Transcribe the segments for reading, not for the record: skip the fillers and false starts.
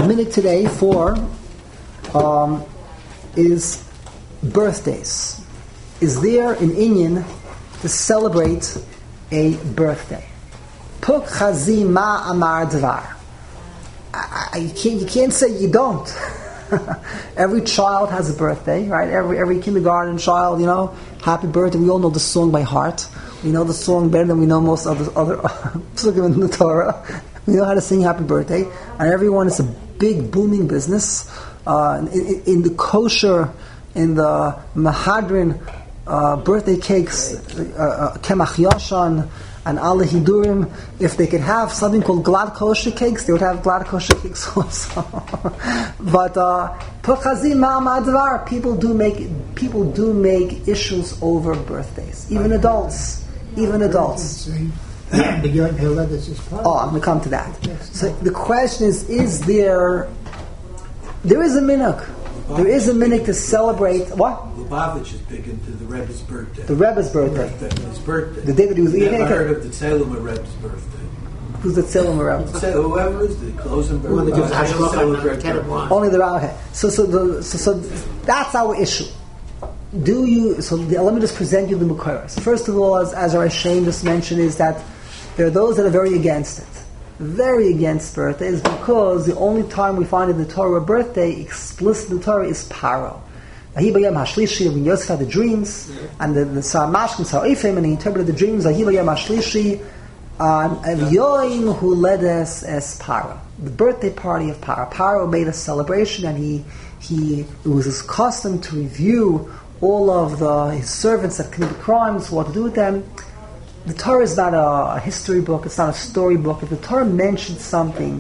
minute today for is birthdays. Is there an inyan to celebrate a birthday? Puk chazi ma amar dvar. You can't say you don't. Every child has a birthday, right? Every kindergarten child, happy birthday. We all know the song by heart. We know the song better than we know most of the other psukim in the Torah. We know how to sing happy birthday, and everyone is a big booming business. In the kosher, in the Mahadrin birthday cakes, Kemach Yashan and Allah Hidurim, if they could have something called glad kosher cakes, they would have glad kosher cakes also. But people do make issues over birthdays, even adults. Oh, I'm going to come to that. So the question is there is a minhag. There is a minhag to celebrate what? Lubavitch is big into the Rebbe's birthday. The Rebbe's birthday. His birthday. The day that he was eating. Never heard of the Tzelem Rebbe's birthday. Who's the Tzelem Rebbe? Whoever is the closing birthday. Only the Rebbe. So that's our issue. Let me just present you the Mukaras. First of all, as our Hashem just mentioned, is that there are those that are very against it. Very against birthdays, because the only time we find in the Torah a birthday, explicit in the Torah, is Paro. Ahibayam Hashlishi, when Yosef had the dreams, and the Sar Mashkim, Sar Ephraim, and he interpreted the dreams, Ahibayam Hashlishi, and Yoim who led us as Paro. The birthday party of Paro. Paro made a celebration, and it was his custom to review all of his servants that committed crimes, what to do with them. The Torah is not a history book, it's not a story book. If the Torah mentions something,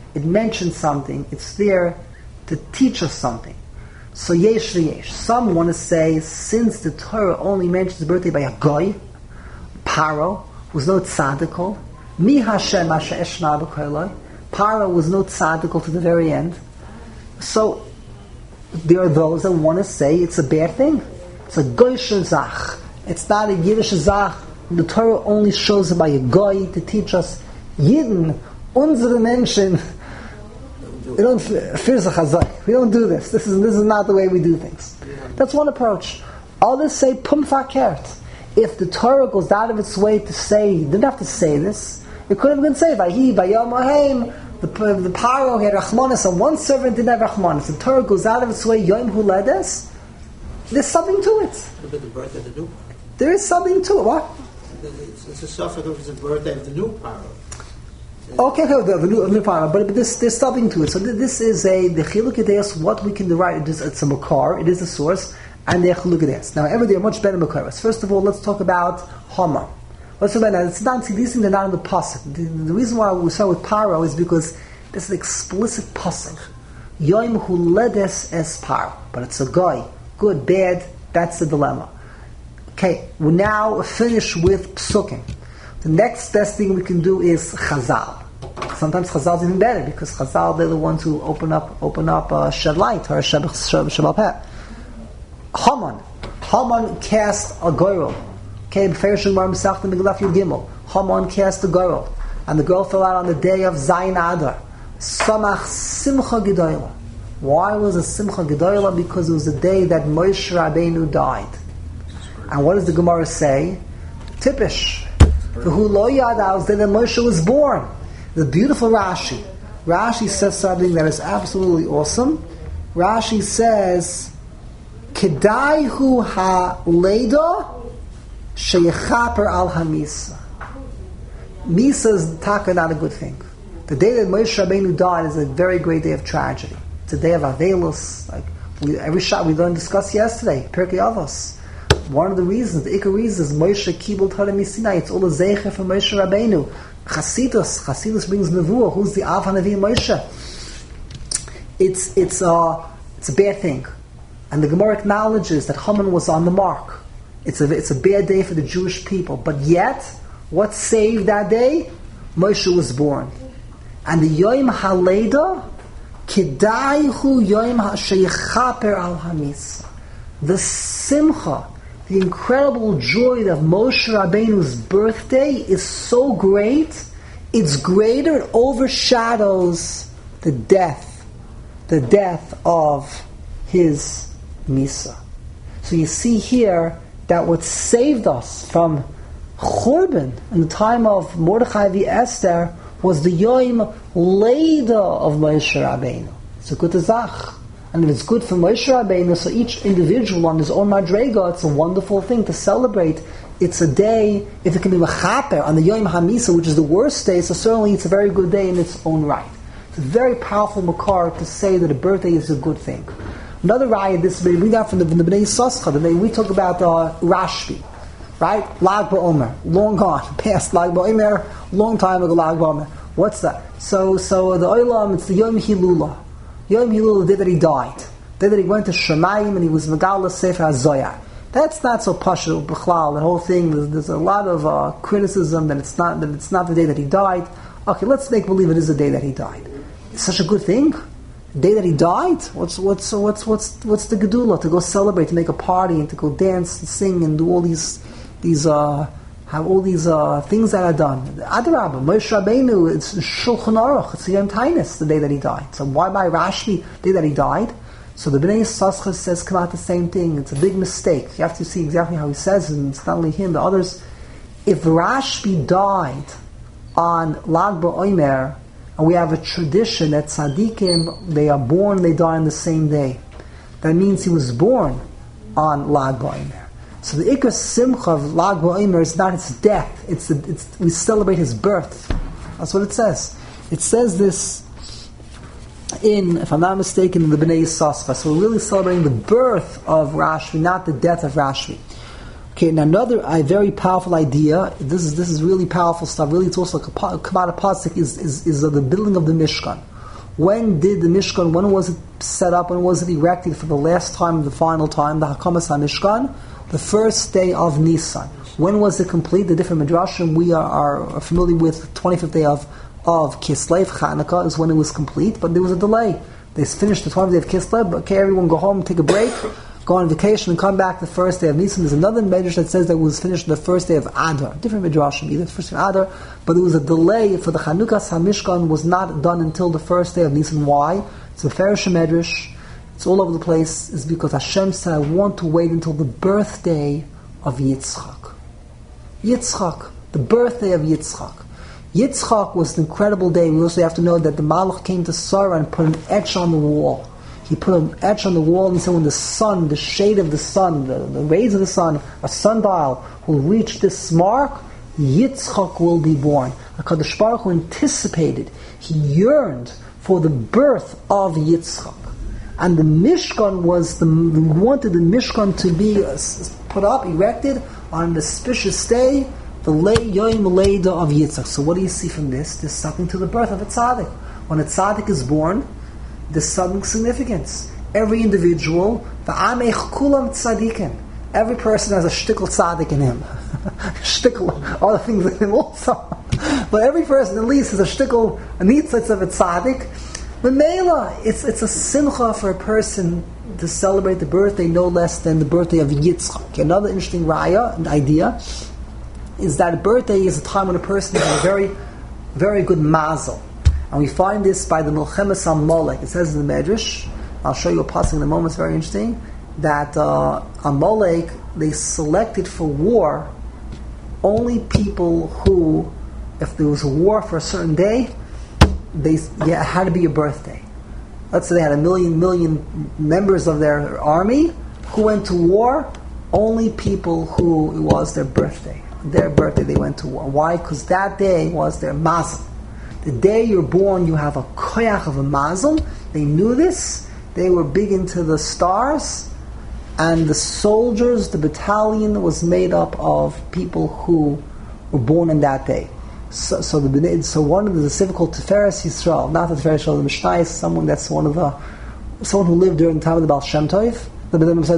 it's there to teach us something. So yesh v'yesh. Some want to say, since the Torah only mentions the birthday by a goy, Paro, was no tzadikal, mi Hashem asher eshna b'koiloi, Paro was no tzadikal to the very end. So there are those that want to say it's a bad thing. It's a goysher zach. It's not a Yiddish zach. The Torah only shows it by a goy to teach us Yidden, unsere Menschen. We don't do this. This is not the way we do things. That's one approach. Others say pum fakert. If the Torah goes out of its way to say, you didn't have to say this. It could have been said by Yom Haim. The Paro had Rachmanis, and one servant didn't have Rachmanis. The Torah goes out of its way, Yom Hu Ledes. There's something to it. The birth of the new. There is something to it. What? It's a suffix of the birthday of the new Paro. Okay, the new Paro, but there's something to it. So this is the Chiluk Yadayos, what we can derive. It's a Makar, it is a source, and the Chiluk Yadayos. Now, they are much better Makaras. First of all, let's talk about Haman. Let's talk about that. It's not, these things are not in the pasuk. The reason why we start with Paro is because this is an explicit pasuk. Yom hu ledes es Paro, but it's a guy, good, bad. That's the dilemma. Okay, we now finish with psukim. The next best thing we can do is Chazal. Sometimes Chazal is even better because Chazal, they're the ones who open up shed light or Shabbat Peh. Haman cast a girl. Okay, Haman cast a girl, and the girl fell out on the day of Zayin Adar. Samach Simcha Gedoyla. Why was it Simcha Gedoyla? Because it was the day that Moshe Rabbeinu died. And what does the Gemara say? Tipish. Who lo yadav, then Moshe was born. The beautiful Rashi. Rashi says something that is absolutely awesome. Rashi says, Kedai hu ha-leda sheyechaper al ha-misa. Misa is taka not a good thing. The day that Moshe Rabbeinu died is a very great day of tragedy. It's a day of Avelus. Every shot we learned discussed yesterday, Pirkei Avos. One of the reasons, the Ikar reasons, is Moshe Kibul Torah Misinai. It's all a zeicher for Moshe Rabbeinu. Chasidus brings Nevuah. Who's the Av HaNavi Moshe? It's a bad thing, and the Gemara acknowledges that Haman was on the mark. It's a bad day for the Jewish people, but yet, what saved that day? Moshe was born, and the Yom HaLeda Kedaihu Yom HaSheyechaper Al Hamisa. The Simcha, the incredible joy of Moshe Rabbeinu's birthday is so great, it's greater, it overshadows the death the death of his Misa. So you see here that what saved us from Churban in the time of Mordechai v. Esther was the Yom Leida of Moshe Rabbeinu. It's a good zach. And if it's good for Moshe Rabbeinu, so each individual on his own madrega, it's a wonderful thing to celebrate. It's a day, if it can be mechaper on the Yom HaMisa, which is the worst day, so certainly it's a very good day in its own right. It's a very powerful makar to say that a birthday is a good thing. Another raya, this we bring out from the Bnei Yissaschar. We talk about Rashbi, right? Lag BaOmer, long gone, past Lag BaOmer, long time ago Lag BaOmer. What's that? So the Olam, it's the Yom Hilula. Yom Hilula, the day that he died. The day that he went to Shemayim and he was Megala Sefer HaZoyah. That's not so pashut b'chlal. The whole thing, there's a lot of criticism that it's not the day that he died. Okay, let's make believe it is the day that he died. It's such a good thing. The day that he died. What's the gedula to go celebrate, to make a party, and to go dance and sing and do all these have all these things that are done. Adarabah, Moshe Rabbeinu, it's Shulchan Aruch, it's Yom Tainus, the day that he died. So why by Rashbi, the day that he died? So the Bnei Yissaschar says come out the same thing. It's a big mistake. You have to see exactly how he says it, and it's not only him, the others. If Rashbi died on Lag BaOmer, and we have a tradition that tzaddikim, they are born, they die on the same day. That means he was born on Lag BaOmer. So the Ikar Simcha of Lag BaOmer is not his death, it's we celebrate his birth. That's what it says. It says this in, if I'm not mistaken, in the Bnei Yissaschar. So we're really celebrating the birth of Rashbi, not the death of Rashbi. Okay, and another very powerful idea. This is really powerful stuff. Really, it's also like a Kabbalah pasuk is the building of the Mishkan. When did the Mishkan? When was it set up? When was it erected for the last time, the final time? The Hakamas HaMishkan, the first day of Nisan. When was it complete? The different midrashim we are familiar with. The 25th day of Kislev, Chanukah, is when it was complete, but there was a delay. They finished the 20th day of Kislev, but okay, everyone go home, take a break, go on vacation, and come back the first day of Nisan. There's another midrash that says that it was finished the first day of Adar. Different midrashim, either the first day of Adar, but there was a delay for the Chanukah HaMishkan was not done until the first day of Nisan. Why? It's a Farish Medrash. It's all over the place. It's because Hashem said, I want to wait until the birthday of Yitzchak. Yitzchak, the birthday of Yitzchak. Yitzchak was an incredible day. We also have to know that the Malach came to Sarah and put an etch on the wall. He put an etch on the wall and said when the sun, the shade of the sun, the rays of the sun, a sundial will reach this mark, Yitzchak will be born. HaKadosh Baruch Hu anticipated, he yearned for the birth of Yitzchak. And the Mishkan we wanted the Mishkan to be put up, erected on an auspicious day, the Yom Leida of Yitzchak. So what do you see from this? There's something to the birth of a tzaddik. When a tzaddik is born, there's something significance. Every individual, v'amech kulam tzaddikim. Every person has a shtickle tzaddik in him. Shtickle, other things in him also. But every person at least has a shtickle, a nitzitz of a tzaddik. But Mela, it's a simcha for a person to celebrate the birthday no less than the birthday of Yitzchak. Another interesting raya, an idea, is that a birthday is a time when a person has a very, very good mazel. And we find this by the Milchemes Amalek. It says in the Medrash, I'll show you a passage in a moment, it's very interesting, that Amalek, they selected for war only people who, if there was a war for a certain day, it had to be a birthday. Let's say they had a million members of their army who went to war, only people who it was their birthday. Their birthday they went to war. Why? Because that day was their mazel. The day you're born, you have a koyach of a mazel. They knew this. They were big into the stars. And the soldiers, the battalion was made up of people who were born in that day. So one of the difficult Tiferes Yisrael, not the Tiferes Yisrael, the Mishnah is someone that's someone who lived during the time of the Baal Shem Tov. The Baal Shem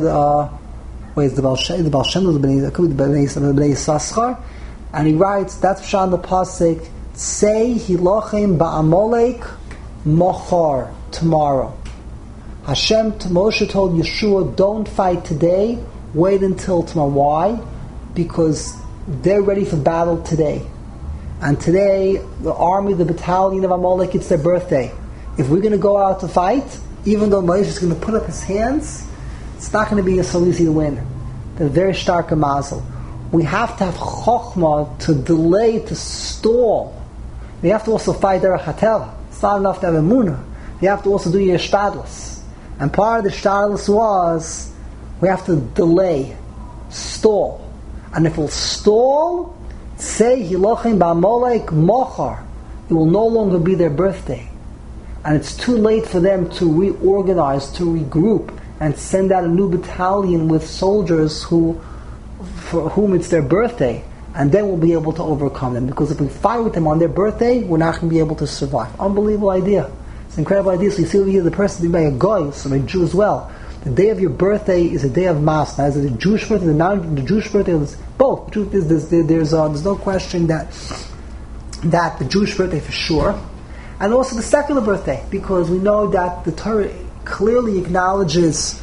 Tov, it could be the Bnei Yissaschar, and he writes, that's Pshan the Pasuk, say hilochem ba'amalek mochar, tomorrow. Hashem, Moshe told Yeshua, don't fight today, wait until tomorrow. Why? Because they're ready for battle today. And today, the army, the battalion of Amalek, it's their birthday. If we're going to go out to fight, even though Moshe is going to put up his hands, it's not going to be so easy to win. They're very stark and mazel. We have to have chokhmah to delay, to stall. We have to also fight derech hateva. It's not enough to have emunah. You have to also do your shtadlus. And part of the shtadlus was we have to delay, stall. And if we'll stall, say hilochin ba'amolek mochar, it will no longer be their birthday. And it's too late for them to reorganize, to regroup, and send out a new battalion with soldiers for whom it's their birthday. And then we'll be able to overcome them. Because if we fight with them on their birthday, we're not going to be able to survive. Unbelievable idea. It's an incredible idea. So you see over here, the person being by a goy, so a Jew as well. The day of your birthday is a day of mass. Now, is it the Jewish birthday, the Jewish birthday? Both. The truth is, there's no question that the Jewish birthday for sure, and also the secular birthday, because we know that the Torah clearly acknowledges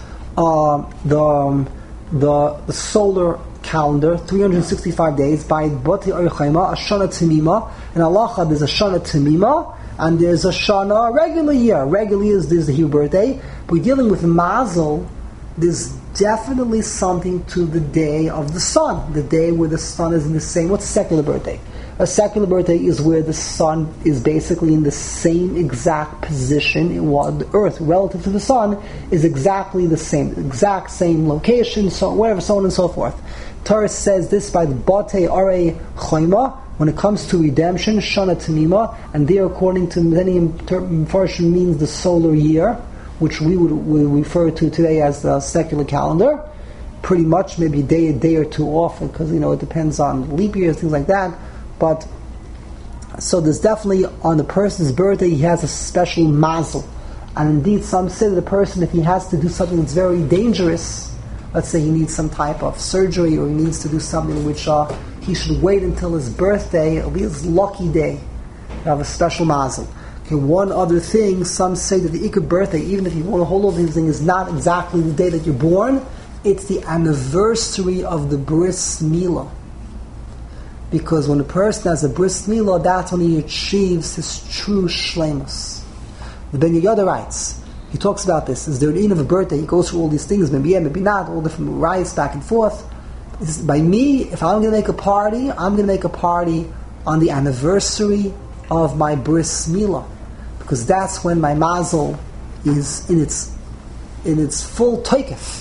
the solar calendar, 365 days, by Bati Orchaima, a Shana Timima. In Halacha, there's a Shana Timima, and there's a Shana, regular year. Regular year is the Hebrew birthday. But we're dealing with Mazel. There's definitely something to the day of the sun, the day where the sun is in the same. What's a secular birthday? A secular birthday is where the sun is basically in the same exact position in what the earth relative to the sun is exactly the same, exact same location, so whatever, so on and so forth. Torah says this by the Batei Arei Choima when it comes to redemption, Shana Tamima, and there, according to many Mepharshim, means the solar year, which we would refer to today as the secular calendar. Pretty much, maybe a day or two off, because it depends on leap years, things like that. But so there's definitely on the person's birthday he has a special mazel, and indeed some say that the person, if he has to do something that's very dangerous, let's say he needs some type of surgery or he needs to do something which he should wait until his birthday, it'll be his lucky day to have a special mazel. Okay, one other thing, some say that the Ikar birthday, even if you want to hold over things, is not exactly the day that you're born, it's the anniversary of the bris milah. Because when a person has a bris milah, that's when he achieves his true shleimus. The Ben Yehuda writes, he talks about this, is there an end of a birthday, he goes through all these things, maybe yeah, maybe not, all different riots back and forth. By me, if I'm going to make a party, I'm going to make a party on the anniversary of my bris milah, because that's when my mazel is in its full toikef.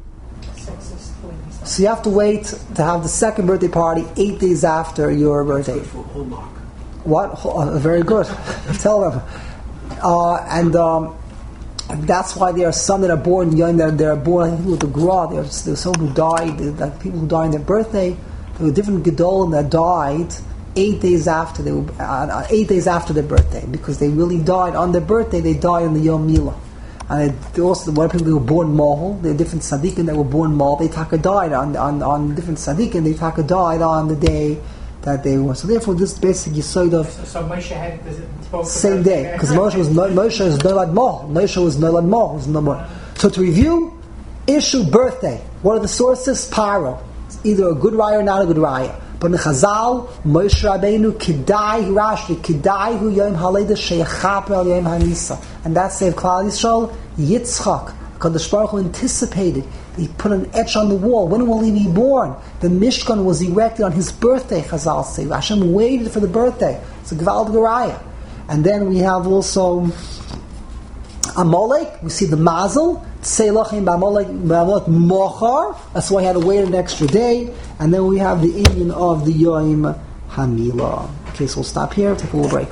So you have to wait to have the second birthday party 8 days after your birthday. Good for Hallmark. What? Very good. Tell them. And that's why there are some that are born young, that are born like people with the gra. There's some who died, like people who died on their birthday. There were different gedolim that died 8 days after 8 days after their birthday, because they really died on their birthday. They died on the Yom Milah. And there also one people who were born mohel. There are different tzaddikim that were born mohel. They taka died on different tzaddikim. They taka died on the day that they were. So therefore, this basic yesod of Moshe had both same day, because Moshe was nolad mohel. Moshe was nolad mohel. So to review, issue birthday. What are the sources? Paro. It's either a good raya or not a good raya. But in Chazal, Moshe Rabbeinu Kedai Rashi Kedai Hu Yom Haleda Sheyachaper Al Yom Hanisa, and that's the Klal Yisrael Yitzchak. Kadosh Baruch Hu anticipated. He put an etch on the wall. When will he be born? The Mishkan was erected on his birthday. Chazal say Hashem waited for the birthday. It's a Gevald Garaya. And then we have also Amalek. We see the Mazel. Seilachim b'Amalek Mochar. That's why he had to wait an extra day. And then we have the Indian of the Yom Hamilah. Okay, so we'll stop here, take a little break.